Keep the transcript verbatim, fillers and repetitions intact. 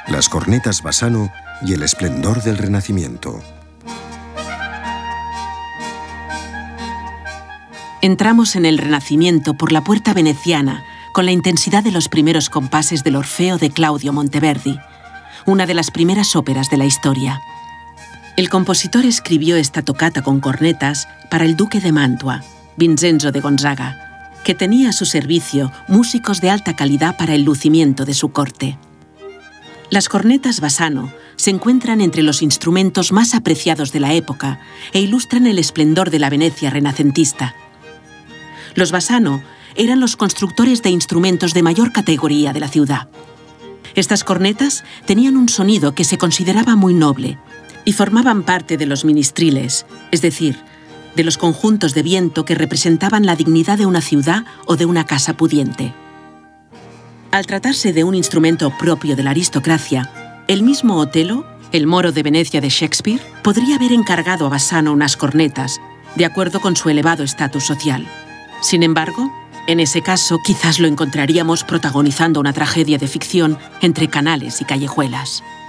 las cornetas Bassano y el esplendor del Renacimiento. Entramos en el Renacimiento por la puerta veneciana con la intensidad de los primeros compases del Orfeo de Claudio Monteverdi, una de las primeras óperas de la historia. El compositor escribió esta tocata con cornetas para el duque de Mantua, Vincenzo de Gonzaga, que tenía a su servicio músicos de alta calidad para el lucimiento de su corte. Las cornetas Bassano se encuentran entre los instrumentos más apreciados de la época e ilustran el esplendor de la Venecia renacentista. Los Bassano eran los constructores de instrumentos de mayor categoría de la ciudad. Estas cornetas tenían un sonido que se consideraba muy noble y formaban parte de los ministriles, es decir, de los conjuntos de viento que representaban la dignidad de una ciudad o de una casa pudiente. Al tratarse de un instrumento propio de la aristocracia, el mismo Otelo, el moro de Venecia de Shakespeare, podría haber encargado a Bassano unas cornetas, de acuerdo con su elevado estatus social. Sin embargo, en ese caso quizás lo encontraríamos protagonizando una tragedia de ficción entre canales y callejuelas.